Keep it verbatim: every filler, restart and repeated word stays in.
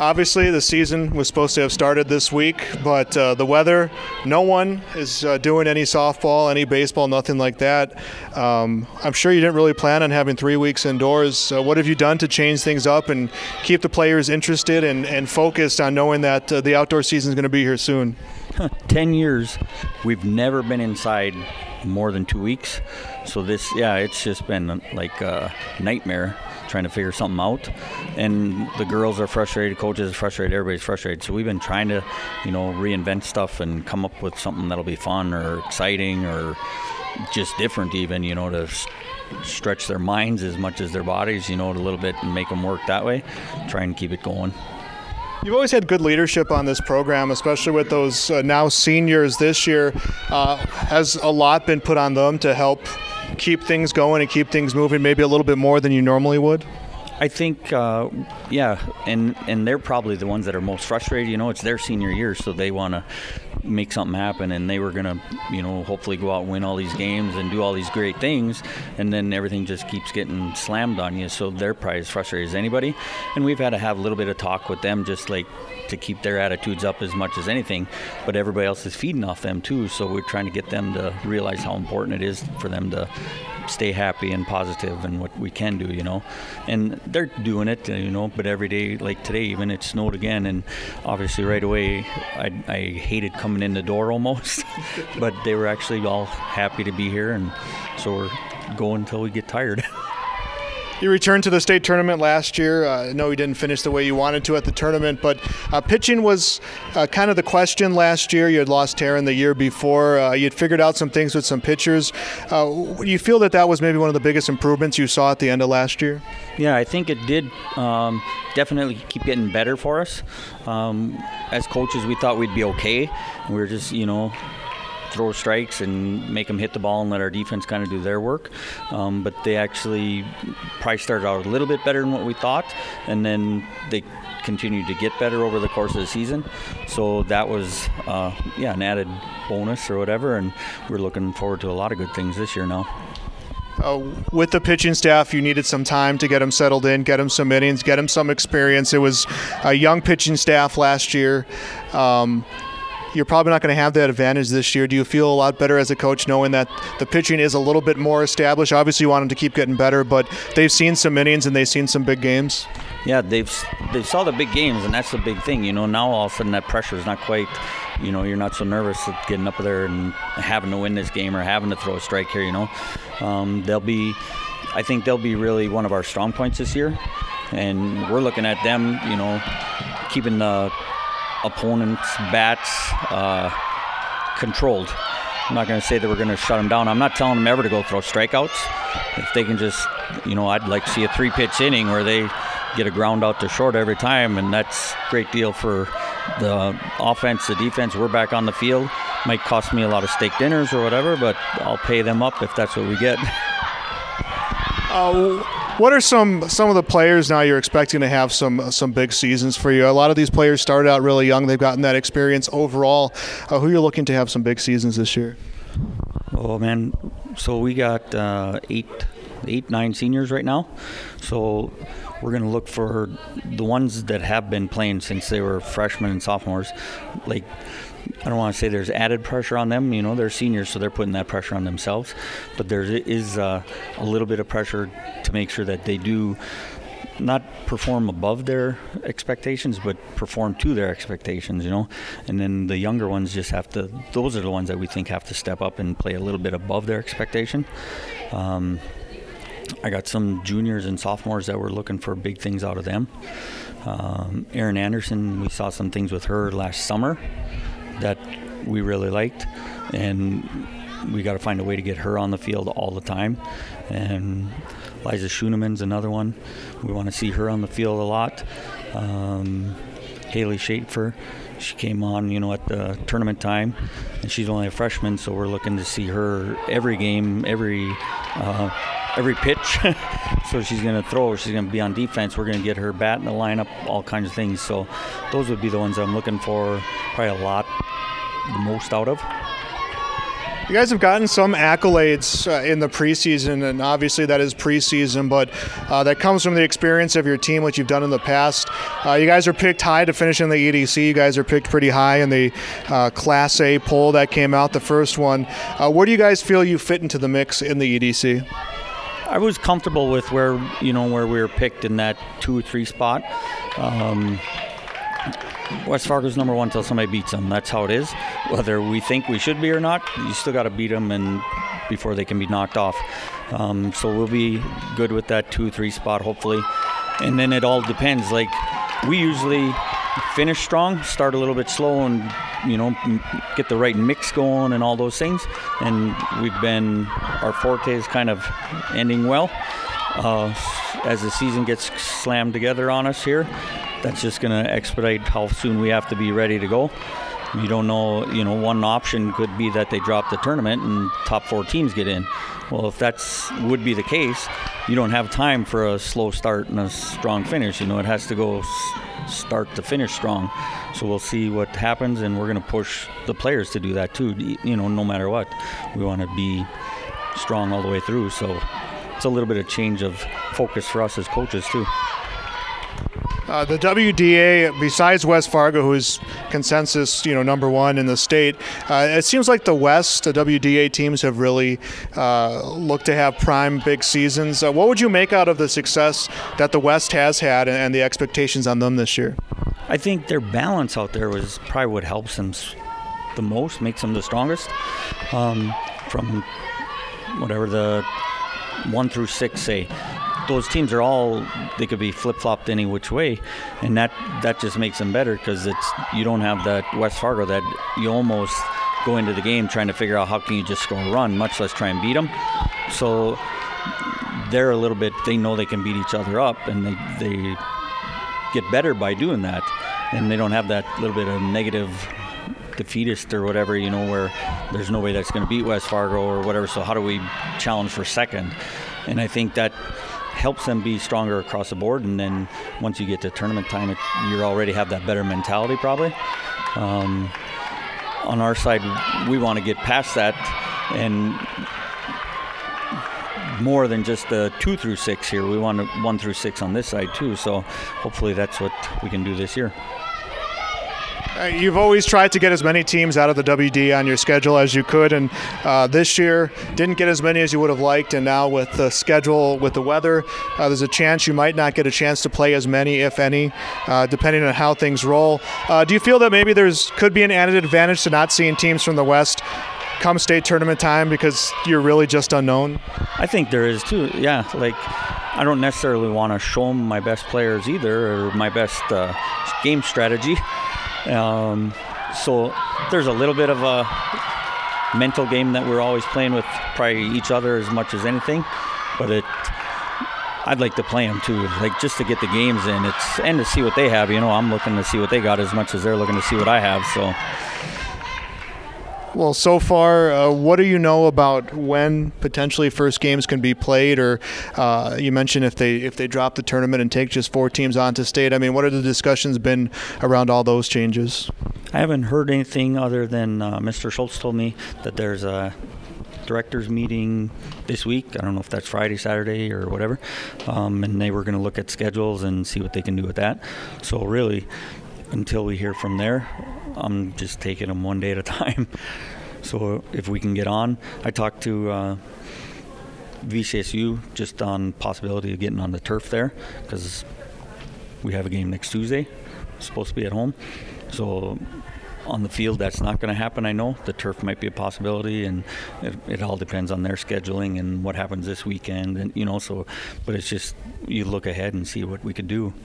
Obviously, the season was supposed to have started this week, but uh, the weather, no one is uh, doing any softball, any baseball, nothing like that. Um, I'm sure you didn't really plan on having three weeks indoors. Uh, what have you done to change things up and keep the players interested and, and focused on knowing that uh, the outdoor season is going to be here soon? Ten years, we've never been inside more than two weeks. So this, yeah, it's just been like a nightmare trying to figure something out. And the girls are frustrated, coaches are frustrated, everybody's frustrated. So we've been trying to, you know, reinvent stuff and come up with something that'll be fun or exciting or just different even, you know, to stretch their minds as much as their bodies, you know, a little bit and make them work that way. Try and keep it going. You've always had good leadership on this program, especially with those uh, now seniors this year. Uh, has a lot been put on them to help keep things going and keep things moving maybe a little bit more than you normally would? I think, uh, yeah, and, and they're probably the ones that are most frustrated. You know, it's their senior year, so they want to make something happen, and they were going to, you know, hopefully go out and win all these games and do all these great things, and then everything just keeps getting slammed on you, so they're probably as frustrated as anybody. And we've had to have a little bit of talk with them, just like to keep their attitudes up as much as anything, but everybody else is feeding off them too, so we're trying to get them to realize how important it is for them to stay happy and positive and what we can do, you know. And they're doing it, you know, but every day, like today even, it snowed again, and obviously right away I, I hated coming in the door almost, but they were actually all happy to be here, and so we're going until we get tired. You returned to the state tournament last year. Uh, I know you didn't finish the way you wanted to at the tournament, but uh, pitching was uh, kind of the question last year. You had lost Taryn the year before. Uh, you had figured out some things with some pitchers. Uh, you feel that that was maybe one of the biggest improvements you saw at the end of last year? Yeah, I think it did um, definitely keep getting better for us. Um, as coaches, we thought we'd be okay. We were just, you know, throw strikes and make them hit the ball and let our defense kind of do their work. Um, but they actually probably started out a little bit better than what we thought, and then they continued to get better over the course of the season. So that was, uh, yeah, an added bonus or whatever, and we're looking forward to a lot of good things this year now. Uh, with the pitching staff, you needed some time to get them settled in, get them some innings, get them some experience. It was a young pitching staff last year. Um, You're probably not going to have that advantage this year. Do you feel a lot better as a coach knowing that the pitching is a little bit more established? Obviously, you want them to keep getting better, but they've seen some innings and they've seen some big games. Yeah, they've they saw the big games, and that's the big thing. You know, now all of a sudden that pressure is not quite, you know, you're not so nervous at getting up there and having to win this game or having to throw a strike here, you know. Um, they'll be, I think they'll be really one of our strong points this year, and we're looking at them, you know, keeping the opponents' bats uh, controlled. I'm not going to say that we're going to shut them down. I'm not telling them ever to go throw strikeouts. If they can just, you know, I'd like to see a three-pitch inning where they get a ground out to short every time, and that's a great deal for the offense, the defense. We're back on the field. Might cost me a lot of steak dinners or whatever, but I'll pay them up if that's what we get. Uh, what are some some of the players now you're expecting to have some some big seasons for you? A lot of these players started out really young. They've gotten that experience overall. Uh, who you're looking to have some big seasons this year? Oh, man. So we got uh, eight, eight, nine seniors right now. So we're going to look for the ones that have been playing since they were freshmen and sophomores. Like, I don't want to say there's added pressure on them. You know, they're seniors, so they're putting that pressure on themselves. But there is uh, a little bit of pressure to make sure that they do not perform above their expectations, but perform to their expectations, you know. And then the younger ones just have to, those are the ones that we think have to step up and play a little bit above their expectation. Um, I got some juniors and sophomores that were looking for big things out of them. Um, Erin Anderson, we saw some things with her last summer that we really liked, and we got to find a way to get her on the field all the time. And Liza Schooneman's another one. We want to see her on the field a lot. Um, Haley Schaefer, she came on, you know, at the tournament time, and she's only a freshman, so we're looking to see her every game, every uh, every pitch. So she's going to throw, she's going to be on defense. We're going to get her bat in the lineup, all kinds of things. So those would be the ones I'm looking for probably a lot, the most out of. You guys have gotten some accolades uh, in the preseason, and obviously that is preseason, but uh, that comes from the experience of your team, what you've done in the past. Uh, you guys are picked high to finish in the E D C. You guys are picked pretty high in the uh, Class A poll that came out, the first one. Uh, where do you guys feel you fit into the mix in the E D C? I was comfortable with where, you know, where we were picked in that two or three spot. Um, West Fargo's number one until somebody beats them. That's how it is. Whether we think we should be or not, you still got to beat them and before they can be knocked off. Um, so we'll be good with that two, three spot, hopefully. And then it all depends. Like, we usually finish strong, start a little bit slow, and, you know, get the right mix going and all those things. And we've been, our forte is kind of ending well. Uh, as the season gets slammed together on us here, that's just going to expedite how soon we have to be ready to go. You don't know, you know, one option could be that they drop the tournament and top four teams get in. Well, if that's would be the case, you don't have time for a slow start and a strong finish. You know, it has to go s- start to finish strong. So we'll see what happens, and we're going to push the players to do that too, you know, no matter what. We want to be strong all the way through. So it's a little bit of change of focus for us as coaches too. Uh, the W D A, besides West Fargo, who's consensus, you know, number one in the state, uh, it seems like the West, the W D A teams have really uh, looked to have prime big seasons. Uh, what would you make out of the success that the West has had and, and the expectations on them this year? I think their balance out there was probably what helps them the most, makes them the strongest. Um, from whatever the one through six say. Those teams are all, they could be flip-flopped any which way, and that that just makes them better because it's you don't have that West Fargo that you almost go into the game trying to figure out how can you just score a run, much less try and beat them. So they're a little bit, they know they can beat each other up, and they, they get better by doing that, and they don't have that little bit of negative defeatist or whatever, you know, where there's no way that's going to beat West Fargo or whatever, so how do we challenge for second? And I think that helps them be stronger across the board, and then once you get to tournament time, it, you already have that better mentality probably. Um, on our side, we want to get past that and more than just the two through six here. We want one through six on this side too, so hopefully that's what we can do this year. Uh, you've always tried to get as many teams out of the W D on your schedule as you could, and uh, this year didn't get as many as you would have liked, and now with the schedule, with the weather, uh, there's a chance you might not get a chance to play as many, if any, uh, depending on how things roll. Uh, do you feel that maybe there's could be an added advantage to not seeing teams from the West come state tournament time because you're really just unknown? I think there is too, yeah. Like, I don't necessarily want to show them my best players either, or my best uh, game strategy. Um, so there's a little bit of a mental game that we're always playing with probably each other as much as anything, but it I'd like to play them too, like just to get the games in, it's and to see what they have. You know, I'm looking to see what they got as much as they're looking to see what I have. So well, so far, uh, what do you know about when potentially first games can be played? Or uh, you mentioned if they if they drop the tournament and take just four teams onto state. I mean, what are the discussions been around all those changes? I haven't heard anything other than uh, Mister Schultz told me that there's a directors meeting this week. I don't know if that's Friday, Saturday, or whatever. Um, and they were going to look at schedules and see what they can do with that. So really, until we hear from there, I'm just taking them one day at a time. So if we can get on, I talked to uh, V C S U just on possibility of getting on the turf there because we have a game next Tuesday. It's supposed to be at home. So on the field, that's not going to happen, I know. The turf might be a possibility, and it, it all depends on their scheduling and what happens this weekend. And you know, so, but it's just you look ahead and see what we could do.